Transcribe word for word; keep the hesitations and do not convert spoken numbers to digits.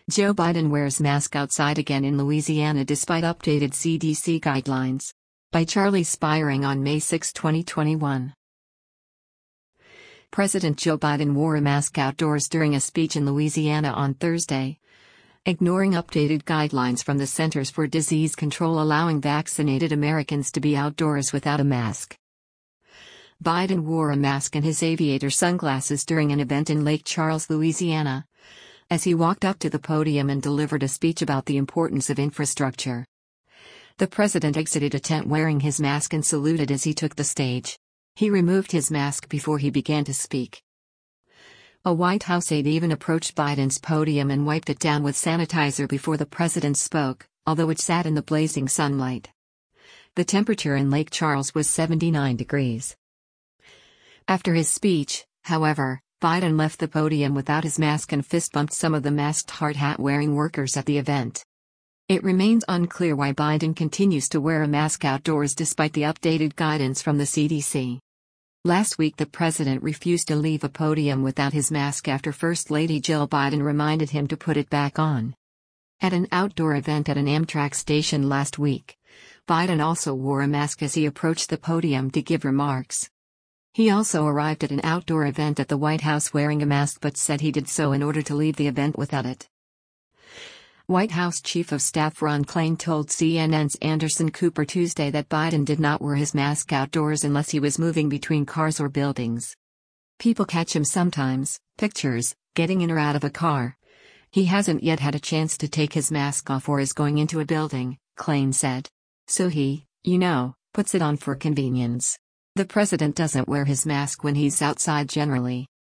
Joe Biden wears mask outside again in Louisiana despite updated C D C guidelines. By Charlie Spiring on May sixth, twenty twenty-one. President Joe Biden wore a mask outdoors during a speech in Louisiana on Thursday, ignoring updated guidelines from the Centers for Disease Control allowing vaccinated Americans to be outdoors without a mask. Biden wore a mask and his aviator sunglasses during an event in Lake Charles, Louisiana, as he walked up to the podium and delivered a speech about the importance of infrastructure. The president exited a tent wearing his mask and saluted as he took the stage. He removed his mask before he began to speak. A White House aide even approached Biden's podium and wiped it down with sanitizer before the president spoke, although it sat in the blazing sunlight. The temperature in Lake Charles was seventy-nine degrees. After his speech, however, Biden left the podium without his mask and fist-bumped some of the masked hard hat-wearing workers at the event. It remains unclear why Biden continues to wear a mask outdoors despite the updated guidance from the C D C. Last week the president refused to leave a podium without his mask after First Lady Jill Biden reminded him to put it back on. At an outdoor event at an Amtrak station last week, Biden also wore a mask as he approached the podium to give remarks. He also arrived at an outdoor event at the White House wearing a mask but said he did so in order to leave the event without it. White House Chief of Staff Ron Klain told C N N's Anderson Cooper Tuesday that Biden did not wear his mask outdoors unless he was moving between cars or buildings. People catch him sometimes, pictures, getting in or out of a car. He hasn't yet had a chance to take his mask off or is going into a building, Klain said. So he, you know, puts it on for convenience. The president doesn't wear his mask when he's outside generally.